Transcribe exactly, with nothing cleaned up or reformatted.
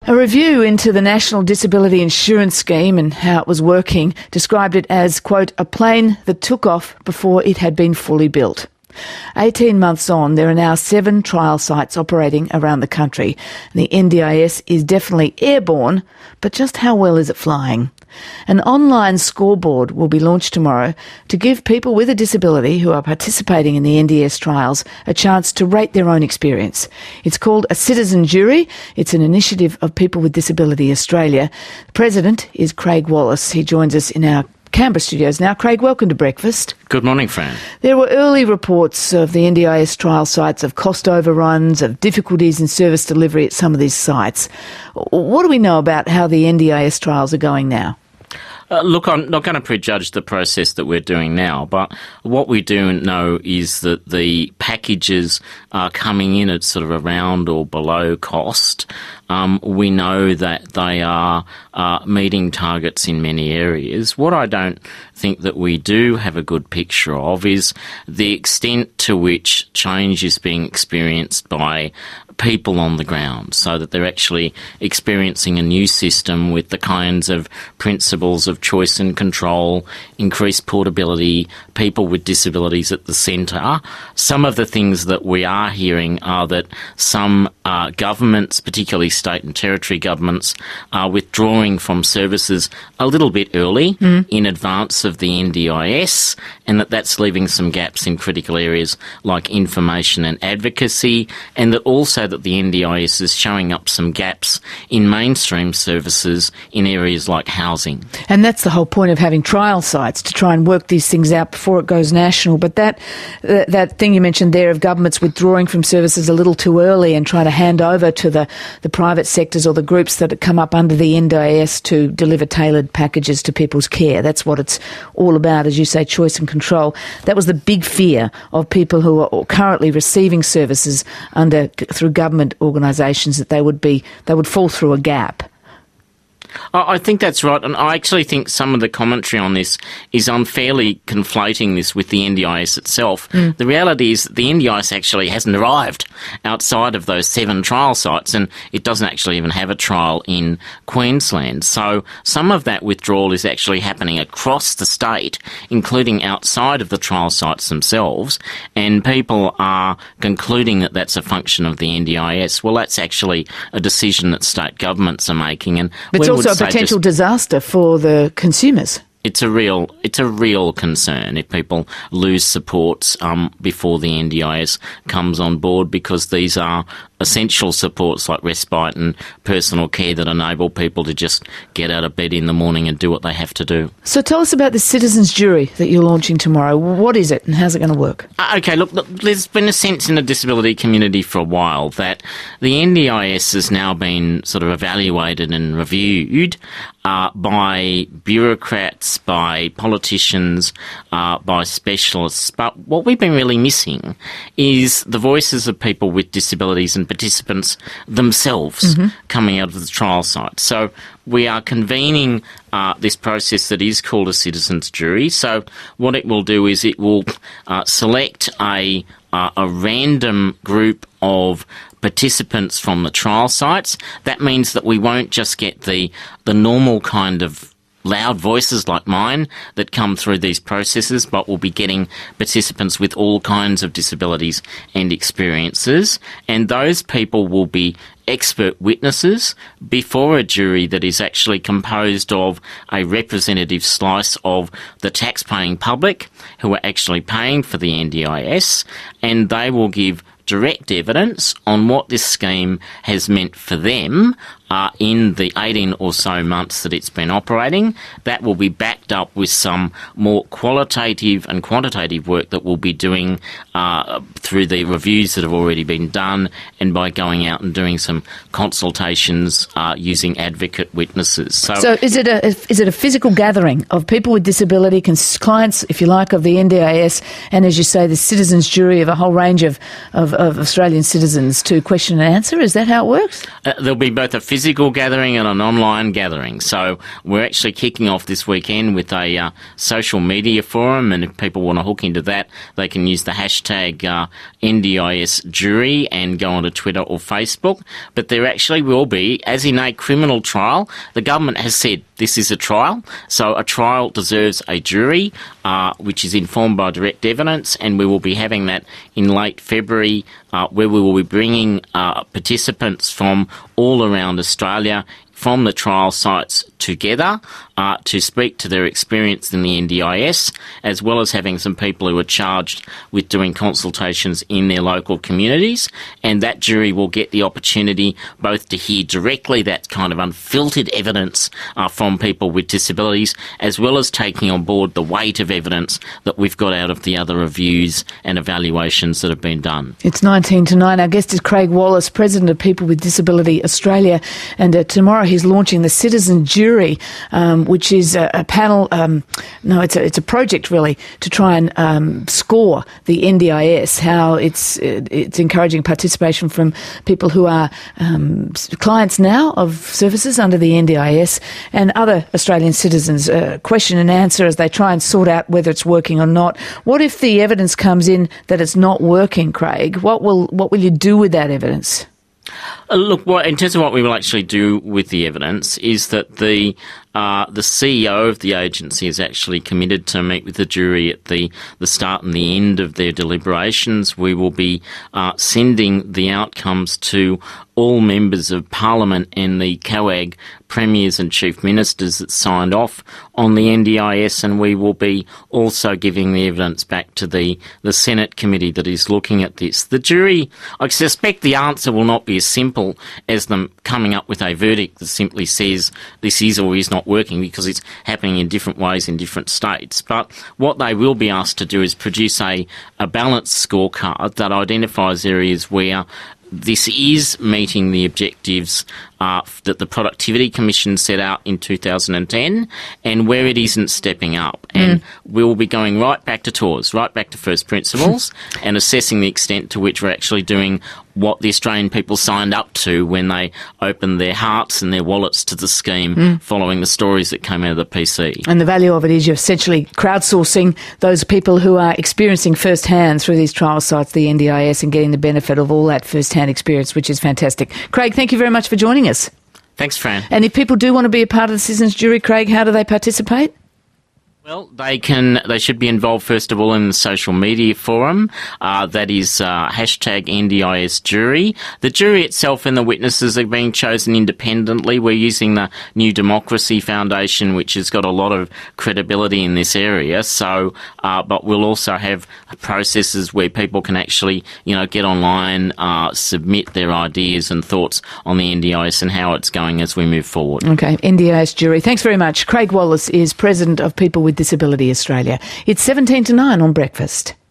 A review into the National Disability Insurance Scheme and how it was working described it as, quote, a plane that took off before it had been fully built. eighteen months on, there are now seven trial sites operating around the country. And the N D I S is definitely airborne, but just how well is it flying? An online scoreboard will be launched tomorrow to give people with a disability who are participating in the N D I S trials a chance to rate their own experience. It's called a citizen jury. It's an initiative of People with Disability Australia. The president is Craig Wallace. He joins us in our Canberra studios now. Craig, welcome to Breakfast. Good morning, Fran. There were early reports of the N D I S trial sites of cost overruns, of difficulties in service delivery at some of these sites. What do we know about how the N D I S trials are going now? Uh, look, I'm not going to prejudge the process that we're doing now, but what we do know is that the packages are coming in at sort of around or below cost. Um, we know that they are uh, meeting targets in many areas. What I don't think that we do have a good picture of is the extent to which change is being experienced by people on the ground, so that they're actually experiencing a new system with the kinds of principles of choice and control, increased portability, people with disabilities at the centre. Some of the things that we are hearing are that some uh, governments, particularly state and territory governments, are withdrawing from services a little bit early mm. in advance of the N D I S, and that that's leaving some gaps in critical areas like information and advocacy, and that also that the N D I S is showing up some gaps in mainstream services in areas like housing. And that's the whole point of having trial sites, to try and work these things out before it goes national. But that uh, that thing you mentioned there of governments withdrawing from services a little too early and trying to hand over to the, the private sectors or the groups that come up under the N D I S to deliver tailored packages to people's care. That's what it's all about, as you say, choice and control. That was the big fear of people who are currently receiving services under through government organisations, that they would be they would fall through a gap. I think that's right, and I actually think some of the commentary on this is unfairly conflating this with the N D I S itself. Mm. The reality is that the N D I S actually hasn't arrived outside of those seven trial sites, and it doesn't actually even have a trial in Queensland. So some of that withdrawal is actually happening across the state, including outside of the trial sites themselves, and people are concluding that that's a function of the N D I S. Well, that's actually a decision that state governments are making, and it's also a potential just, disaster for the consumers. It's a real, it's a real concern if people lose supports um, before the N D I S comes on board, because these are essential supports like respite and personal care that enable people to just get out of bed in the morning and do what they have to do. So tell us about the citizens jury that you're launching tomorrow. What is it and how's it going to work? Uh, okay, look, look, there's been a sense in the disability community for a while that the N D I S has now been sort of evaluated and reviewed uh, by bureaucrats, by politicians, uh, by specialists. But what we've been really missing is the voices of people with disabilities and participants themselves mm-hmm. coming out of the trial site. So we are convening uh, this process that is called a citizens jury. So what it will do is it will uh, select a, uh, a random group of participants from the trial sites. That means that we won't just get the the normal kind of loud voices like mine that come through these processes, but we'll be getting participants with all kinds of disabilities and experiences, and those people will be expert witnesses before a jury that is actually composed of a representative slice of the tax-paying public who are actually paying for the N D I S, and they will give direct evidence on what this scheme has meant for them uh, in the eighteen or so months that it's been operating. That will be backed up with some more qualitative and quantitative work that we'll be doing uh, through the reviews that have already been done, and by going out and doing some consultations uh, using advocate witnesses. So, so is it a is it a physical gathering of people with disability, clients, if you like, of the N D I S, and as you say, the citizens jury of a whole range of, of, of Australian citizens to question and answer? Is that how it works? Uh, there'll be both a physical physical gathering and an online gathering. So we're actually kicking off this weekend with a uh, social media forum, and if people want to hook into that, they can use the hashtag uh, N D I S jury and go onto Twitter or Facebook. But there actually will be, as in a criminal trial, the government has said this is a trial, so a trial deserves a jury, uh, which is informed by direct evidence, and we will be having that in late February, uh, where we will be bringing uh, participants from all around Australia from the trial sites together uh, to speak to their experience in the N D I S, as well as having some people who are charged with doing consultations in their local communities. And that jury will get the opportunity both to hear directly that kind of unfiltered evidence uh, from people with disabilities, as well as taking on board the weight of evidence that we've got out of the other reviews and evaluations that have been done. It's nineteen to nine. Our guest is Craig Wallace, President of People with Disability Australia, and uh, tomorrow he's launching the Citizen Jury, um, which is a, a panel, um, no, it's a, it's a project really to try and um, score the N D I S, how it's it's encouraging participation from people who are um, clients now of services under the N D I S and other Australian citizens, uh, question and answer as they try and sort out whether it's working or not. What if the evidence comes in that it's not working, Craig? What will what will you do with that evidence? Uh, look, what, in terms of what we will actually do with the evidence is that the uh, the C E O of the agency is actually committed to meet with the jury at the, the start and the end of their deliberations. We will be uh, sending the outcomes to all members of Parliament and the COAG premiers and chief ministers that signed off on the N D I S, and we will be also giving the evidence back to the, the Senate committee that is looking at this. The jury, I suspect the answer will not be as simple as them coming up with a verdict that simply says this is or is not working, because it's happening in different ways in different states. But what they will be asked to do is produce a, a balanced scorecard that identifies areas where this is meeting the objectives uh, that the Productivity Commission set out in two thousand ten, and where it isn't stepping up. Mm. And we'll be going right back to T O R S, right back to first principles, and assessing the extent to which we're actually doing what the Australian people signed up to when they opened their hearts and their wallets to the scheme mm. following the stories that came out of the P C. And the value of it is you're essentially crowdsourcing those people who are experiencing firsthand through these trial sites, the N D I S, and getting the benefit of all that firsthand experience, which is fantastic. Craig, thank you very much for joining us. Thanks, Fran. And if people do want to be a part of the Citizens Jury, Craig, how do they participate? Well, they can. They should be involved first of all in the social media forum. Uh, that is uh, hashtag N D I S jury. The jury itself and the witnesses are being chosen independently. We're using the New Democracy Foundation, which has got a lot of credibility in this area. So, uh, but we'll also have processes where people can actually, you know, get online, uh, submit their ideas and thoughts on the N D I S and how it's going as we move forward. Okay, N D I S jury. Thanks very much. Craig Wallace is President of People with Disability Australia. It's seventeen to nine on Breakfast.